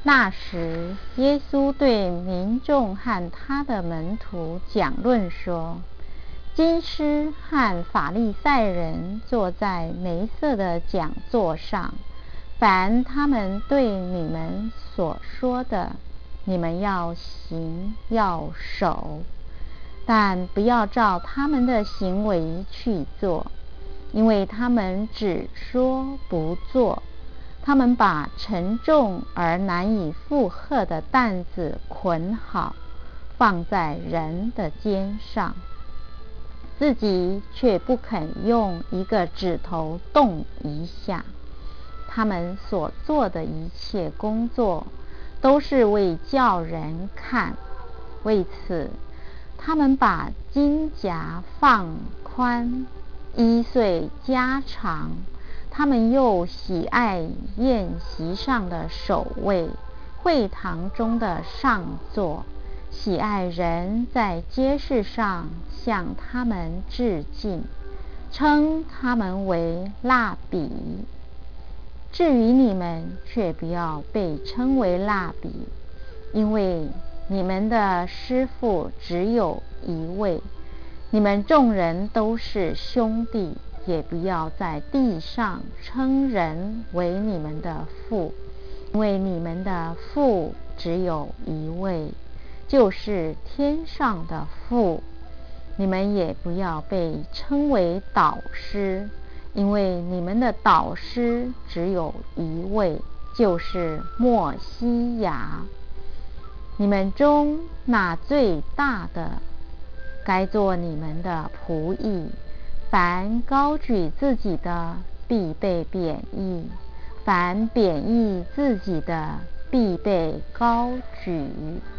那时，耶稣对民众和他的门徒讲论说：经师和法利赛人坐在梅瑟的讲座上，凡他们对你们所说的，你们要行要守，但不要照他们的行为去做，因为他们只说不做。他们把沉重而难以负荷的担子捆好，放在人的肩上，自己却不肯用一个指头动一下。他们所做的一切工作，都是为叫人看。为此，他们把襟甲放宽，衣穗加长。他们又喜爱宴席上的首位，会堂中的上座，喜爱人在街市上向他们致敬，称他们为辣彼。至于你们，却不要被称为辣彼，因为你们的师父只有一位，你们众人都是兄弟。也不要在地上称人为你们的父，因为你们的父只有一位，就是天上的父。你们也不要被称为导师，因为你们的导师只有一位，就是默西亚。你们中那最大的，该做你们的仆役。凡高举自己的，必被贬义；凡贬义自己的，必被高举。